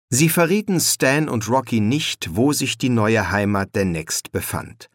Sie verrieten Stan und Rocky nicht, wo sich die neue Heimat der Next befand.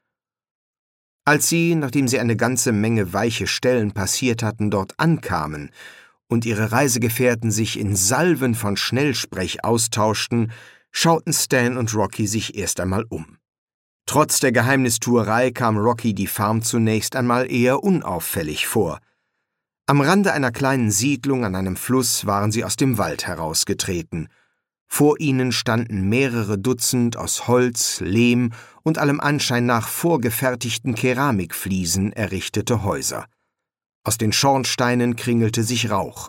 Als sie, nachdem sie eine ganze Menge weiche Stellen passiert hatten, dort ankamen und ihre Reisegefährten sich in Salven von Schnellsprech austauschten, schauten Stan und Rocky sich erst einmal um. Trotz der Geheimnistuerei kam Rocky die Farm zunächst einmal eher unauffällig vor. Am Rande einer kleinen Siedlung an einem Fluss waren sie aus dem Wald herausgetreten. Vor ihnen standen mehrere Dutzend aus Holz, Lehm und allem Anschein nach vorgefertigten Keramikfliesen errichtete Häuser. Aus den Schornsteinen kringelte sich Rauch.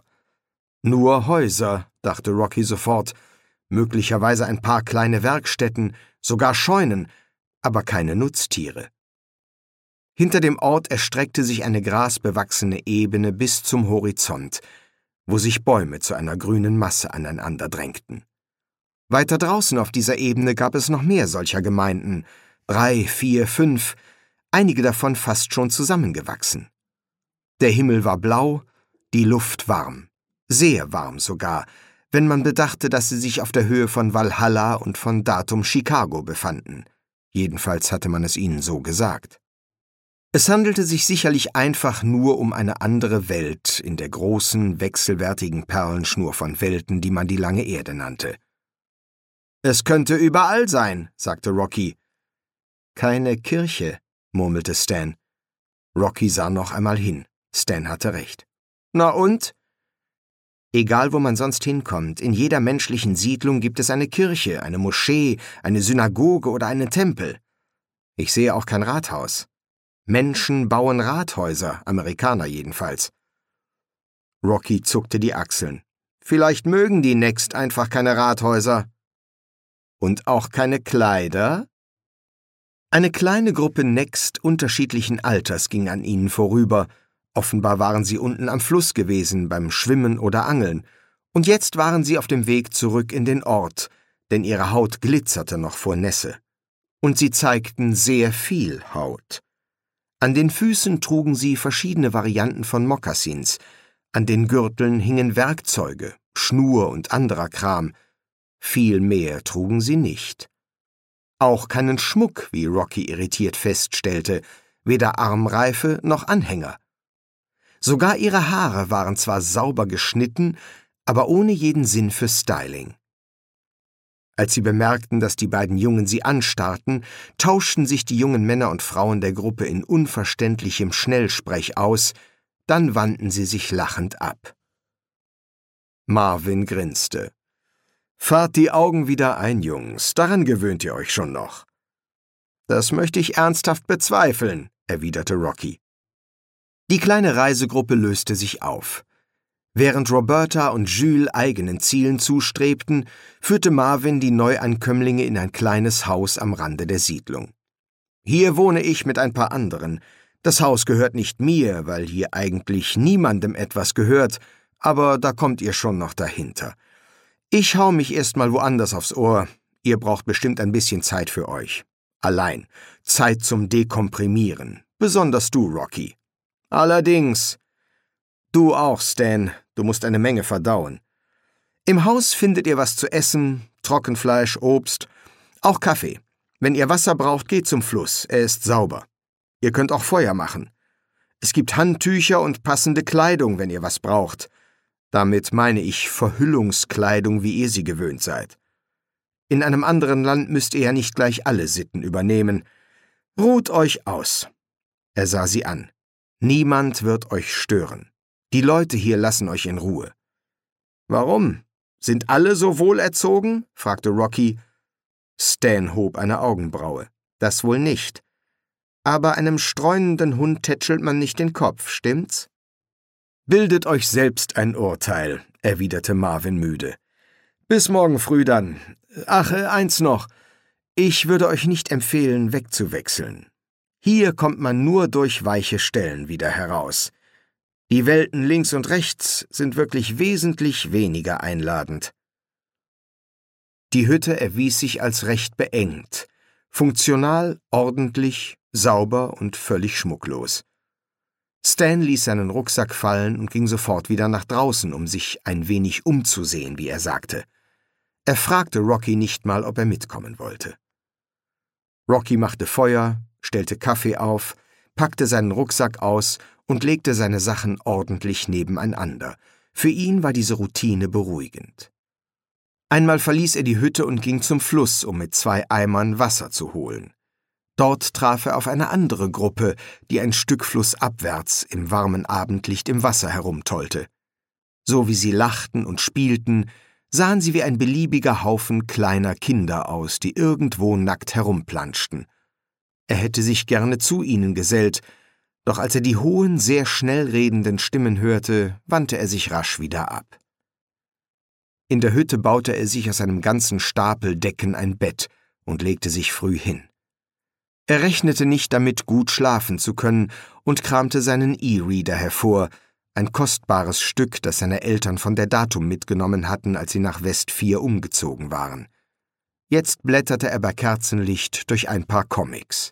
Nur Häuser, dachte Rocky sofort, möglicherweise ein paar kleine Werkstätten, sogar Scheunen, aber keine Nutztiere. Hinter dem Ort erstreckte sich eine grasbewachsene Ebene bis zum Horizont, wo sich Bäume zu einer grünen Masse aneinander drängten. Weiter draußen auf dieser Ebene gab es noch mehr solcher Gemeinden, 3, 4, 5, einige davon fast schon zusammengewachsen. Der Himmel war blau, die Luft warm, sehr warm sogar, wenn man bedachte, dass sie sich auf der Höhe von Valhalla und von Datum Chicago befanden. Jedenfalls hatte man es ihnen so gesagt. Es handelte sich sicherlich einfach nur um eine andere Welt in der großen, wechselwertigen Perlenschnur von Welten, die man die lange Erde nannte. »Es könnte überall sein«, sagte Rocky. »Keine Kirche«, murmelte Stan. Rocky sah noch einmal hin. Stan hatte recht. »Na und?« »Egal, wo man sonst hinkommt, in jeder menschlichen Siedlung gibt es eine Kirche, eine Moschee, eine Synagoge oder einen Tempel. Ich sehe auch kein Rathaus. Menschen bauen Rathäuser, Amerikaner jedenfalls.« Rocky zuckte die Achseln. »Vielleicht mögen die Next einfach keine Rathäuser.« »Und auch keine Kleider?« Eine kleine Gruppe Next unterschiedlichen Alters ging an ihnen vorüber. Offenbar waren sie unten am Fluss gewesen, beim Schwimmen oder Angeln. Und jetzt waren sie auf dem Weg zurück in den Ort, denn ihre Haut glitzerte noch vor Nässe. Und sie zeigten sehr viel Haut. An den Füßen trugen sie verschiedene Varianten von Mokassins. An den Gürteln hingen Werkzeuge, Schnur und anderer Kram. Viel mehr trugen sie nicht. Auch keinen Schmuck, wie Rocky irritiert feststellte, weder Armreife noch Anhänger. Sogar ihre Haare waren zwar sauber geschnitten, aber ohne jeden Sinn für Styling. Als sie bemerkten, dass die beiden Jungen sie anstarrten, tauschten sich die jungen Männer und Frauen der Gruppe in unverständlichem Schnellsprech aus, dann wandten sie sich lachend ab. Marvin grinste. »Fahrt die Augen wieder ein, Jungs, daran gewöhnt ihr euch schon noch.« »Das möchte ich ernsthaft bezweifeln«, erwiderte Rocky. Die kleine Reisegruppe löste sich auf. Während Roberta und Jules eigenen Zielen zustrebten, führte Marvin die Neuankömmlinge in ein kleines Haus am Rande der Siedlung. »Hier wohne ich mit ein paar anderen. Das Haus gehört nicht mir, weil hier eigentlich niemandem etwas gehört, aber da kommt ihr schon noch dahinter. Ich hau mich erst mal woanders aufs Ohr. Ihr braucht bestimmt ein bisschen Zeit für euch. Allein. Zeit zum Dekomprimieren. Besonders du, Rocky.« »Allerdings. Du auch, Stan. Du musst eine Menge verdauen. Im Haus findet ihr was zu essen, Trockenfleisch, Obst, auch Kaffee. Wenn ihr Wasser braucht, geht zum Fluss. Er ist sauber. Ihr könnt auch Feuer machen. Es gibt Handtücher und passende Kleidung, wenn ihr was braucht. Damit meine ich Verhüllungskleidung, wie ihr sie gewöhnt seid. In einem anderen Land müsst ihr ja nicht gleich alle Sitten übernehmen. Ruht euch aus.« Er sah sie an. »Niemand wird euch stören. Die Leute hier lassen euch in Ruhe.« »Warum? Sind alle so wohlerzogen?« fragte Rocky. Stan hob eine Augenbraue. »Das wohl nicht. Aber einem streunenden Hund tätschelt man nicht den Kopf, stimmt's?« »Bildet euch selbst ein Urteil«, erwiderte Marvin müde. »Bis morgen früh dann. Ach, eins noch. Ich würde euch nicht empfehlen, wegzuwechseln. Hier kommt man nur durch weiche Stellen wieder heraus. Die Welten links und rechts sind wirklich wesentlich weniger einladend.« Die Hütte erwies sich als recht beengt, funktional, ordentlich, sauber und völlig schmucklos. Stan ließ seinen Rucksack fallen und ging sofort wieder nach draußen, um sich ein wenig umzusehen, wie er sagte. Er fragte Rocky nicht mal, ob er mitkommen wollte. Rocky machte Feuer, stellte Kaffee auf, packte seinen Rucksack aus und legte seine Sachen ordentlich nebeneinander. Für ihn war diese Routine beruhigend. Einmal verließ er die Hütte und ging zum Fluss, um mit 2 Eimern Wasser zu holen. Dort traf er auf eine andere Gruppe, die ein Stück flussabwärts im warmen Abendlicht im Wasser herumtollte. So wie sie lachten und spielten, sahen sie wie ein beliebiger Haufen kleiner Kinder aus, die irgendwo nackt herumplanschten. Er hätte sich gerne zu ihnen gesellt, doch als er die hohen, sehr schnell redenden Stimmen hörte, wandte er sich rasch wieder ab. In der Hütte baute er sich aus einem ganzen Stapel Decken ein Bett und legte sich früh hin. Er rechnete nicht damit, gut schlafen zu können, und kramte seinen E-Reader hervor, ein kostbares Stück, das seine Eltern von der Datum mitgenommen hatten, als sie nach West 4 umgezogen waren. Jetzt blätterte er bei Kerzenlicht durch ein paar Comics.